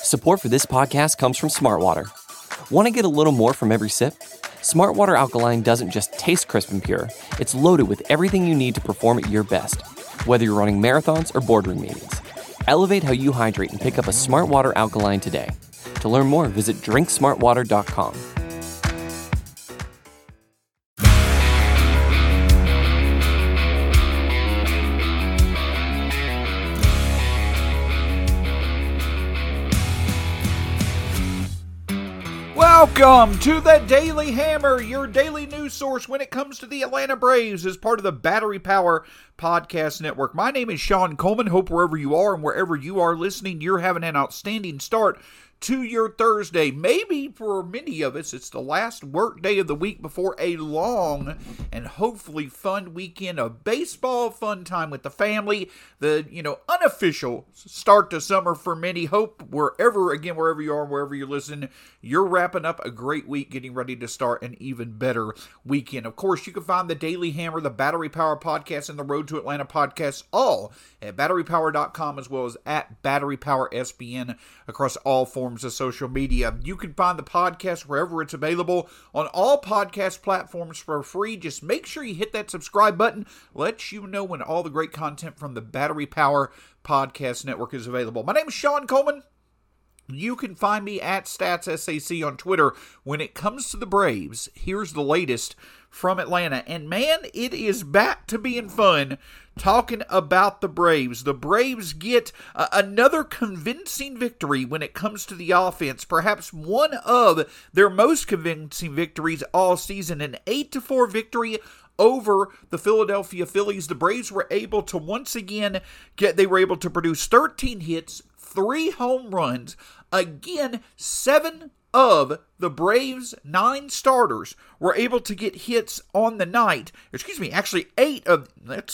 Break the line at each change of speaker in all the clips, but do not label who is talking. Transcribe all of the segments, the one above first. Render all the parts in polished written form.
Support for this podcast comes from Smartwater. Want to get a little more from every sip? Smartwater Alkaline doesn't just taste crisp and pure, it's loaded with everything you need to perform at your best, whether you're running marathons or boardroom meetings. Elevate how you hydrate and pick up a Smartwater Alkaline today. To learn more, visit drinksmartwater.com.
Welcome to the Daily Hammer, your daily news source when it comes to the Atlanta Braves as part of the Battery Power Podcast Network. My name is Sean Coleman. Hope wherever you are and wherever you are listening, you're having an outstanding start to your Thursday. Maybe for many of us, it's the last work day of the week before a long and hopefully fun weekend of baseball, fun time with the family, the, unofficial start to summer for many. Hope wherever you are, wherever you're listening, you're wrapping up a great week, getting ready to start an even better weekend. Of course, you can find the Daily Hammer, the Battery Power Podcast, and the Road to Atlanta Podcast all at batterypower.com as well as at BatteryPowerSBN across all forms of social media. You can find the podcast wherever it's available on all podcast platforms for free. Just make sure you hit that subscribe button. Lets you know when all the great content from the Battery Power Podcast Network is available. My name is Sean Coleman. You can find me at StatsSAC on Twitter. When it comes to the Braves, here's the latest from Atlanta. And man, it is back to being fun talking about the Braves. The Braves get another convincing victory when it comes to the offense. Perhaps one of their most convincing victories all season. An 8-4 victory over the Philadelphia Phillies. The Braves were able to once again produce 13 hits, 3 home runs. Again, 7 of the Braves' 9 starters were able to get hits on the night. Actually 8 of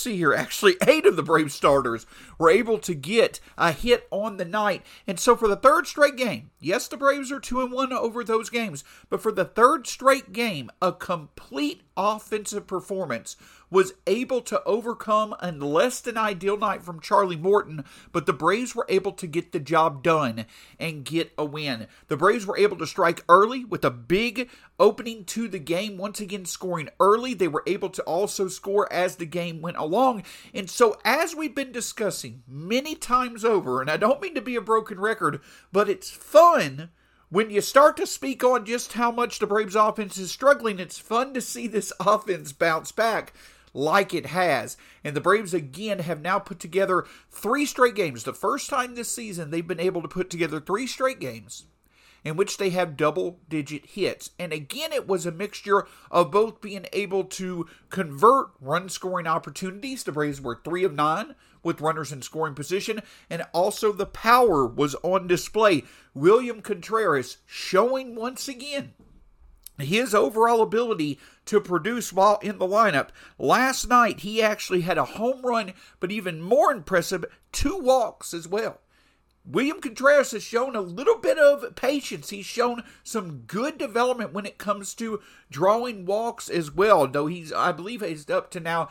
the Braves starters were able to get a hit on the night. And so for the third straight game, yes, the Braves are 2-1 over those games, but for the third straight game, a complete offensive performance was able to overcome a less than ideal night from Charlie Morton, but the Braves were able to get the job done and get a win. The Braves were able to strike early with a big opening to the game, once again scoring early. They were able to also score as the game went along. And so as we've been discussing many times over, and I don't mean to be a broken record, but it's fun when you start to speak on just how much the Braves offense is struggling. It's fun to see this offense bounce back like it has. And the Braves again have now put together 3 straight games. The first time this season they've been able to put together 3 straight games in which they have double-digit hits. And again, it was a mixture of both being able to convert run-scoring opportunities. The Braves were 3 of 9 with runners in scoring position, and also the power was on display. William Contreras showing once again his overall ability to produce while in the lineup. Last night, he actually had a home run, but even more impressive, 2 walks as well. William Contreras has shown a little bit of patience. He's shown some good development when it comes to drawing walks as well, though I believe he's up to now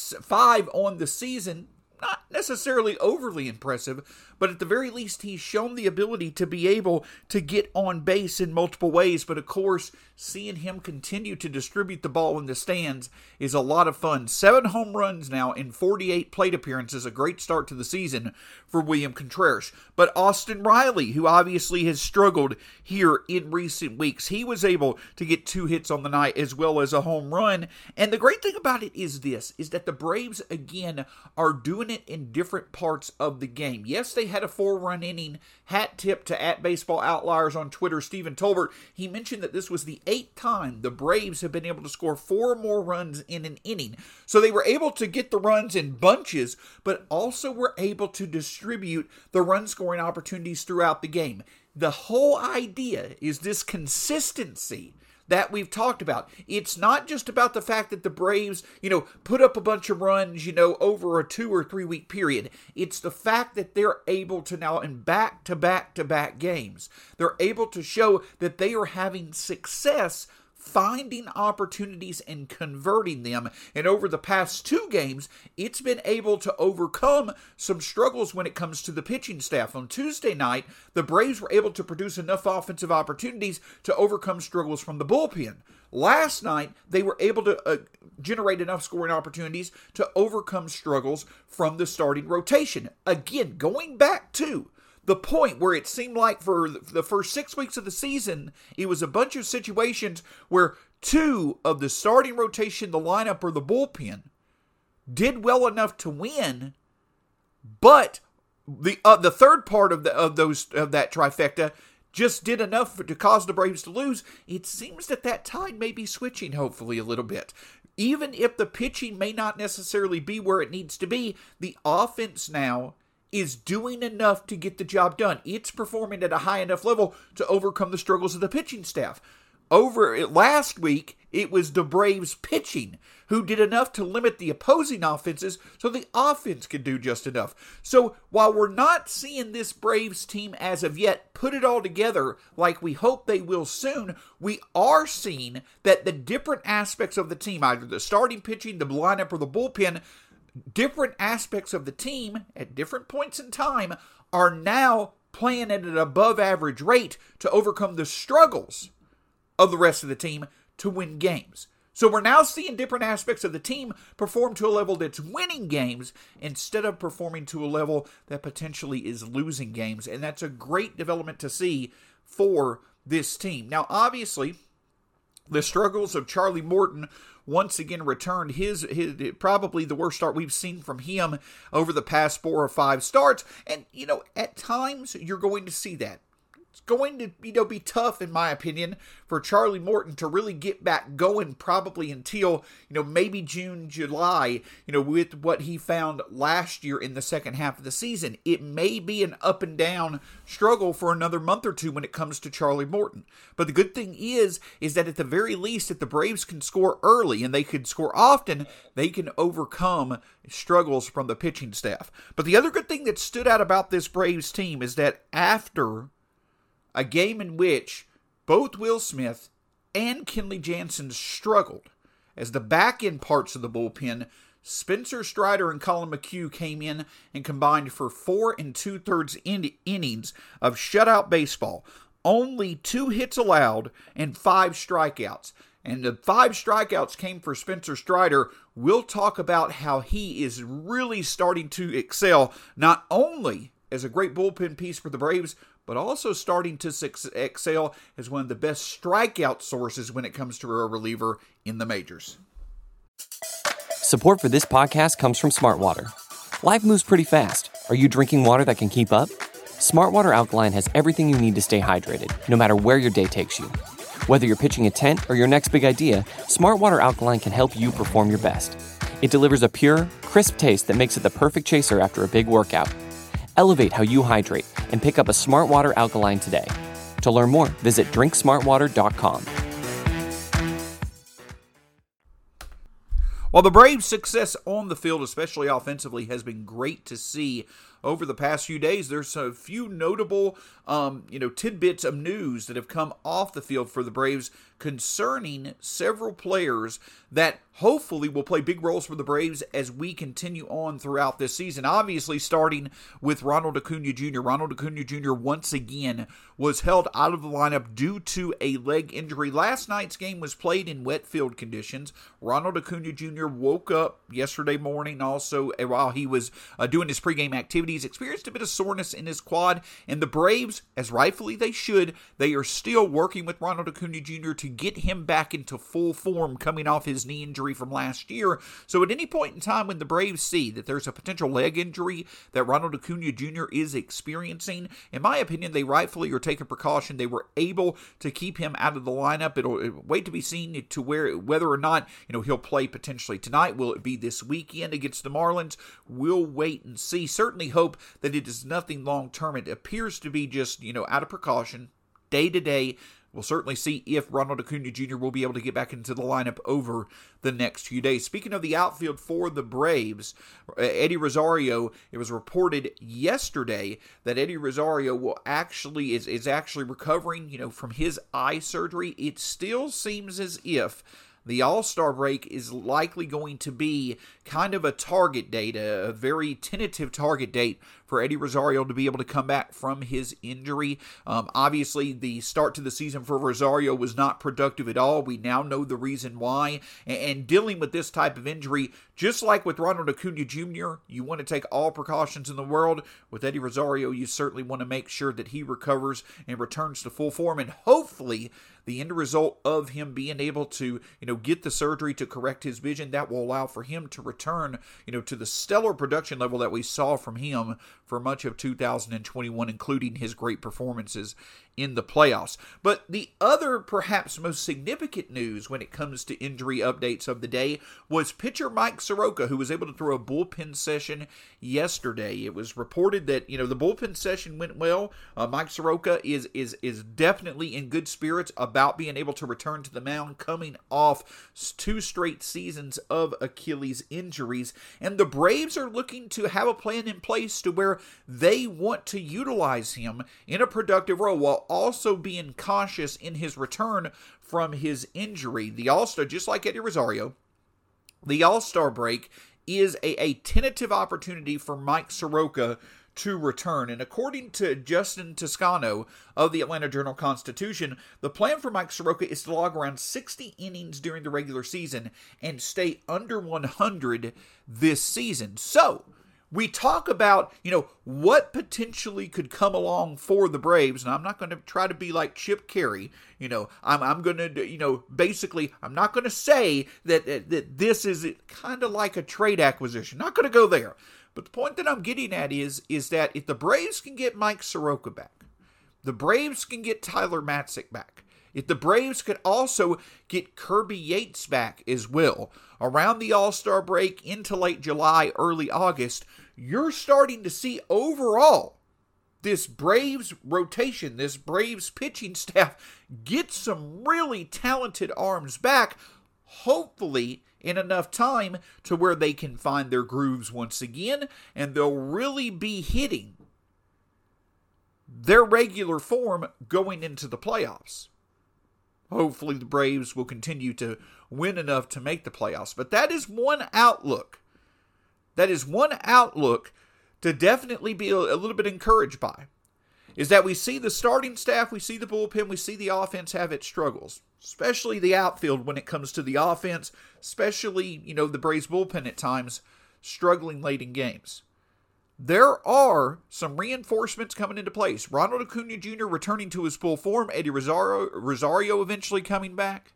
5 on the season. Not necessarily overly impressive, but at the very least, he's shown the ability to be able to get on base in multiple ways. But of course, seeing him continue to distribute the ball in the stands is a lot of fun. 7 home runs now in 48 plate appearances, a great start to the season for William Contreras. But Austin Riley, who obviously has struggled here in recent weeks, he was able to get 2 hits on the night as well as a home run. And the great thing about it is that the Braves again are doing it in different parts of the game. Yes, they had a 4-run inning. Hat tip to @BaseballOutliers on Twitter, Stephen Tolbert. He mentioned that this was the 8th time the Braves have been able to score 4 or more runs in an inning. So they were able to get the runs in bunches, but also were able to distribute the run-scoring opportunities throughout the game. The whole idea is this consistency that we've talked about. It's not just about the fact that the Braves, put up a bunch of runs, over a 2 or 3 week period. It's the fact that they're able to now, in back-to-back-to-back games, they're able to show that they are having success finding opportunities and converting them. And over the past 2 games, it's been able to overcome some struggles when it comes to the pitching staff. On Tuesday night, the Braves were able to produce enough offensive opportunities to overcome struggles from the bullpen. Last night, they were able to generate enough scoring opportunities to overcome struggles from the starting rotation. Again, going back to the point where it seemed like for the first 6 weeks of the season, it was a bunch of situations where 2 of the starting rotation, the lineup, or the bullpen did well enough to win, but the third part of that trifecta just did enough to cause the Braves to lose. It seems that tide may be switching, hopefully, a little bit. Even if the pitching may not necessarily be where it needs to be, the offense now is doing enough to get the job done. It's performing at a high enough level to overcome the struggles of the pitching staff. Last week, it was the Braves pitching who did enough to limit the opposing offenses so the offense could do just enough. So while we're not seeing this Braves team as of yet put it all together like we hope they will soon, we are seeing that the different aspects of the team, either the starting pitching, the lineup, or the bullpen, different aspects of the team at different points in time are now playing at an above average rate to overcome the struggles of the rest of the team to win games. So we're now seeing different aspects of the team perform to a level that's winning games instead of performing to a level that potentially is losing games. And that's a great development to see for this team. Now, obviously, the struggles of Charlie Morton once again returned. His probably the worst start we've seen from him over the past 4 or 5 starts. And, at times you're going to see that. It's going to, be tough, in my opinion, for Charlie Morton to really get back going probably until, maybe June, July, with what he found last year in the second half of the season. It may be an up and down struggle for another month or 2 when it comes to Charlie Morton. But the good thing is that at the very least, if the Braves can score early and they can score often, they can overcome struggles from the pitching staff. But the other good thing that stood out about this Braves team is that after a game in which both Will Smith and Kenley Jansen struggled, as the back-end parts of the bullpen, Spencer Strider and Colin McHugh came in and combined for 4 2/3 innings of shutout baseball. Only 2 hits allowed and 5 strikeouts. And the 5 strikeouts came for Spencer Strider. We'll talk about how he is really starting to excel, not only as a great bullpen piece for the Braves, but also starting to excel as one of the best strikeout sources when it comes to a reliever in the majors.
Support for this podcast comes from Smart Water. Life moves pretty fast. Are you drinking water that can keep up? Smart Water Alkaline has everything you need to stay hydrated, no matter where your day takes you. Whether you're pitching a tent or your next big idea, Smart Water Alkaline can help you perform your best. It delivers a pure, crisp taste that makes it the perfect chaser after a big workout. Elevate how you hydrate and pick up a Smart Water Alkaline today. To learn more, visit drinksmartwater.com.
While the Braves' success on the field, especially offensively, has been great to see over the past few days, there's a few notable tidbits of news that have come off the field for the Braves concerning several players that hopefully will play big roles for the Braves as we continue on throughout this season. Obviously, starting with Ronald Acuna Jr. Ronald Acuna Jr. once again was held out of the lineup due to a leg injury. Last night's game was played in wet field conditions. Ronald Acuna Jr. woke up yesterday morning also while he was doing his pregame activities, experienced a bit of soreness in his quad, and the Braves, as rightfully they should, they are still working with Ronald Acuna Jr. to get him back into full form coming off his knee injury from last year. So at any point in time when the Braves see that there's a potential leg injury that Ronald Acuna Jr. is experiencing, in my opinion, they rightfully are taking precaution. They were able to keep him out of the lineup. It'll wait to be seen to whether or not he'll play potentially tonight. Will it be this weekend against the Marlins? We'll wait and see. Certainly hope that it is nothing long term. It appears to be just out of precaution, day to day. We'll certainly see if Ronald Acuna Jr. will be able to get back into the lineup over the next few days. Speaking of the outfield for the Braves, Eddie Rosario, it was reported yesterday that Eddie Rosario is actually recovering, from his eye surgery. It still seems as if the All-Star break is likely going to be kind of a target date, a very tentative target date for Eddie Rosario to be able to come back from his injury. Obviously, the start to the season for Rosario was not productive at all. We now know the reason why. And dealing with this type of injury, just like with Ronald Acuna Jr., you want to take all precautions in the world. With Eddie Rosario, you certainly want to make sure that he recovers and returns to full form. And hopefully, the end result of him being able to, get the surgery to correct his vision, that will allow for him to return, to the stellar production level that we saw from him for much of 2021, including his great performances in the playoffs. But the other, perhaps most significant news when it comes to injury updates of the day was pitcher Mike Soroka, who was able to throw a bullpen session yesterday. It was reported that, the bullpen session went well. Mike Soroka is definitely in good spirits about being able to return to the mound, coming off 2 straight seasons of Achilles injuries. And the Braves are looking to have a plan in place to where they want to utilize him in a productive role while also being cautious in his return from his injury. The All-Star, just like Eddie Rosario, the All-Star break is a tentative opportunity for Mike Soroka to return. And according to Justin Toscano of the Atlanta Journal-Constitution, the plan for Mike Soroka is to log around 60 innings during the regular season and stay under 100 this season. So, we talk about, what potentially could come along for the Braves, and I'm not going to try to be like Chip Carey. I'm going to, basically, I'm not going to say that this is kind of like a trade acquisition. Not going to go there. But the point that I'm getting at is that if the Braves can get Mike Soroka back, the Braves can get Tyler Matzek back. If the Braves could also get Kirby Yates back as well, around the All-Star break into late July, early August, you're starting to see overall this Braves rotation, this Braves pitching staff get some really talented arms back, hopefully in enough time to where they can find their grooves once again, and they'll really be hitting their regular form going into the playoffs. Hopefully the Braves will continue to win enough to make the playoffs. But that is one outlook. That is one outlook to definitely be a little bit encouraged by. Is that we see the starting staff, we see the bullpen, we see the offense have its struggles. Especially the outfield when it comes to the offense. Especially, the Braves bullpen at times struggling late in games. There are some reinforcements coming into place. Ronald Acuna Jr. returning to his full form. Eddie Rosario eventually coming back.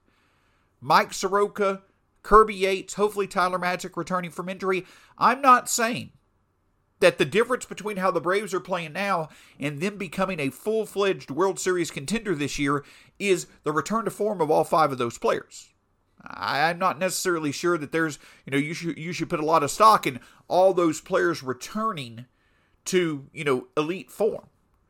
Mike Soroka, Kirby Yates, hopefully Tyler Matzek returning from injury. I'm not saying that the difference between how the Braves are playing now and them becoming a full-fledged World Series contender this year is the return to form of all 5 of those players. I'm not necessarily sure that there's, you should put a lot of stock in all those players returning to, elite form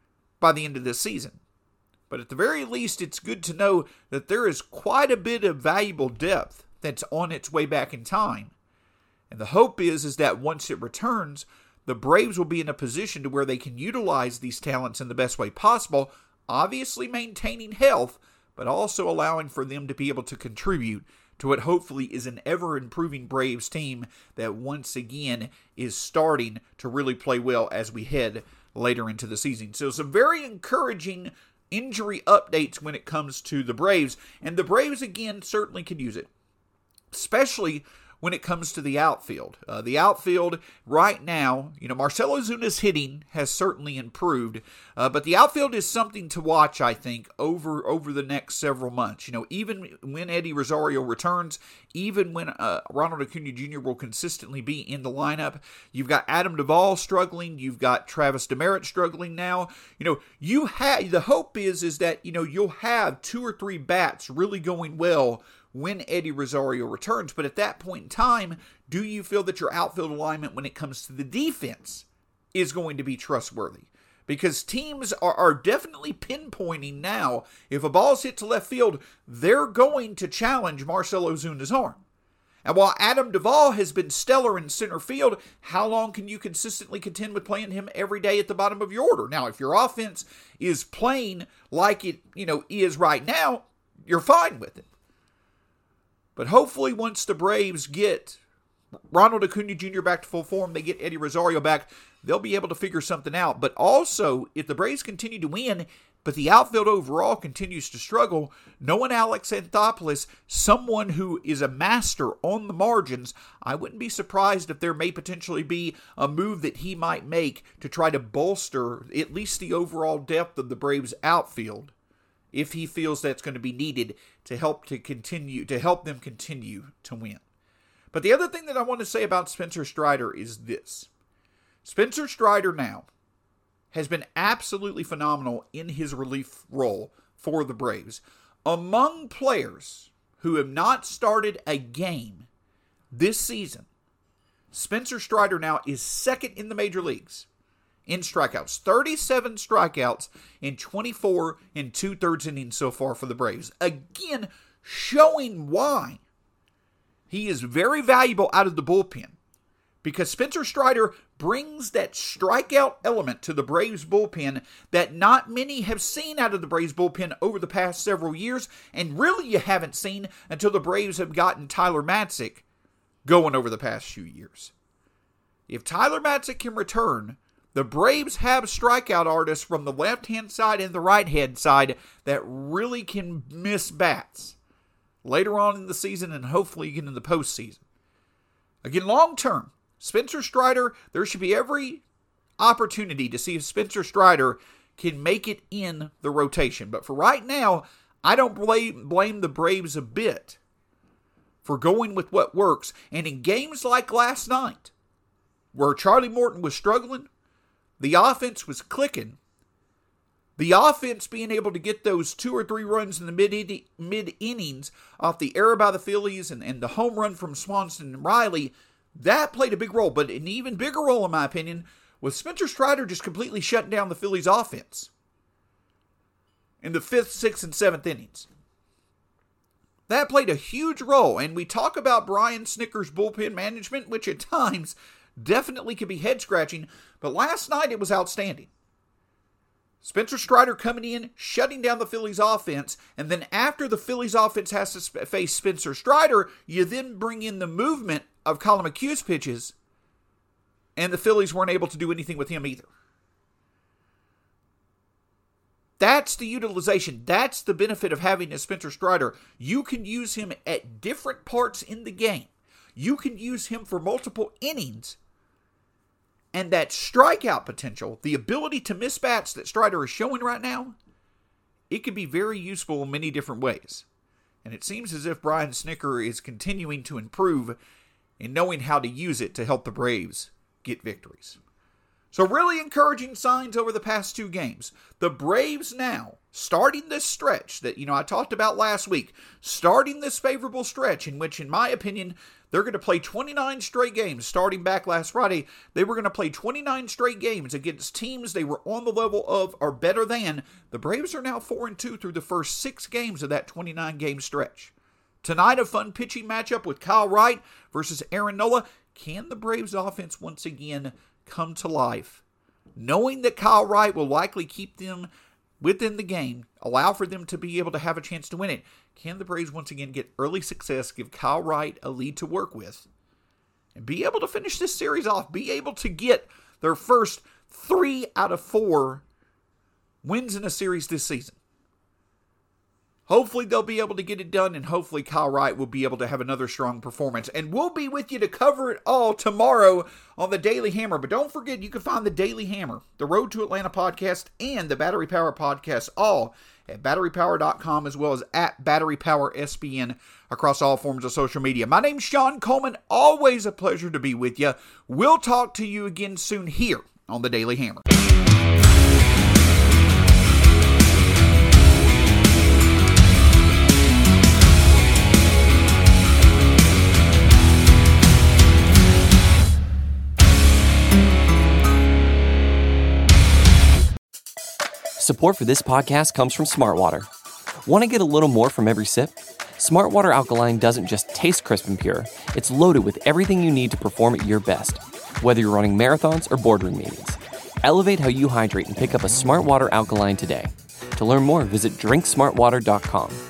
by the end of this season. But at the very least, it's good to know that there is quite a bit of valuable depth that's on its way back in time. And the hope is that once it returns, the Braves will be in a position to where they can utilize these talents in the best way possible, obviously maintaining health, but also allowing for them to be able to contribute to what hopefully is an ever-improving Braves team that once again is starting to really play well as we head later into the season. So some very encouraging injury updates when it comes to the Braves, and the Braves again certainly could use it, especially when it comes to the outfield. The outfield right now, Marcell Ozuna's hitting has certainly improved, but the outfield is something to watch, I think, over the next several months. Even when Eddie Rosario returns, even when Ronald Acuna Jr. will consistently be in the lineup, you've got Adam Duvall struggling, you've got Travis Demeritte struggling now. The hope is that, you'll have 2 or 3 bats really going well when Eddie Rosario returns. But at that point in time, do you feel that your outfield alignment when it comes to the defense is going to be trustworthy? Because teams are definitely pinpointing now, if a ball's hit to left field, they're going to challenge Marcell Ozuna's arm. And while Adam Duvall has been stellar in center field, how long can you consistently contend with playing him every day at the bottom of your order? Now, if your offense is playing like it, is right now, you're fine with it. But hopefully once the Braves get Ronald Acuna Jr. back to full form, they get Eddie Rosario back, they'll be able to figure something out. But also, if the Braves continue to win, but the outfield overall continues to struggle, knowing Alex Anthopoulos, someone who is a master on the margins, I wouldn't be surprised if there may potentially be a move that he might make to try to bolster at least the overall depth of the Braves outfield, if he feels that's going to be needed to help them continue to win. But the other thing that I want to say about Spencer Strider is this. Spencer Strider now has been absolutely phenomenal in his relief role for the Braves. Among players who have not started a game this season, Spencer Strider now is second in the major leagues in strikeouts. 37 strikeouts in 24 and 2/3 innings so far for the Braves. Again, showing why he is very valuable out of the bullpen. Because Spencer Strider brings that strikeout element to the Braves bullpen that not many have seen out of the Braves bullpen over the past several years, and really you haven't seen until the Braves have gotten Tyler Matzek going over the past few years. If Tyler Matzek can return, the Braves have strikeout artists from the left-hand side and the right-hand side that really can miss bats later on in the season and hopefully again in the postseason. Again, long-term, Spencer Strider, there should be every opportunity to see if Spencer Strider can make it in the rotation. But for right now, I don't blame the Braves a bit for going with what works. And in games like last night, where Charlie Morton was struggling, the offense was clicking. The offense being able to get those 2 or 3 runs in the mid-innings off the error by the Phillies and the home run from Swanson and Riley, that played a big role. But an even bigger role, in my opinion, was Spencer Strider just completely shutting down the Phillies' offense in the 5th, 6th, and 7th innings. That played a huge role. And we talk about Brian Snitker's bullpen management, which at times definitely can be head-scratching. But last night it was outstanding. Spencer Strider coming in, shutting down the Phillies offense, and then after the Phillies offense has to face Spencer Strider, you then bring in the movement of Colin McHugh's pitches, and the Phillies weren't able to do anything with him either. That's the utilization. That's the benefit of having a Spencer Strider. You can use him at different parts in the game. You can use him for multiple innings. And that strikeout potential, the ability to miss bats that Strider is showing right now, it can be very useful in many different ways. And it seems as if Brian Snitker is continuing to improve in knowing how to use it to help the Braves get victories. So really encouraging signs over the past 2 games. The Braves now, starting this stretch that, I talked about last week, starting this favorable stretch in which, in my opinion, they're going to play 29 straight games. Starting back last Friday, they were going to play 29 straight games against teams they were on the level of or better than. The Braves are now 4-2 through the first 6 games of that 29-game stretch. Tonight, a fun pitching matchup with Kyle Wright versus Aaron Nola. Can the Braves offense once again come to life? Knowing that Kyle Wright will likely keep them within the game, allow for them to be able to have a chance to win it. Can the Braves once again get early success, give Kyle Wright a lead to work with, and be able to finish this series off, be able to get their first 3 out of 4 wins in a series this season? Hopefully they'll be able to get it done, and hopefully Kyle Wright will be able to have another strong performance. And we'll be with you to cover it all tomorrow on the Daily Hammer. But don't forget, you can find the Daily Hammer, the Road to Atlanta podcast, and the Battery Power podcast all at batterypower.com, as well as at BatteryPowerSBN across all forms of social media. My name's Sean Coleman. Always a pleasure to be with you. We'll talk to you again soon here on the Daily Hammer.
Support for this podcast comes from Smartwater. Want to get a little more from every sip? Smartwater Alkaline doesn't just taste crisp and pure, it's loaded with everything you need to perform at your best, whether you're running marathons or boardroom meetings. Elevate how you hydrate and pick up a Smartwater Alkaline today. To learn more, visit drinksmartwater.com.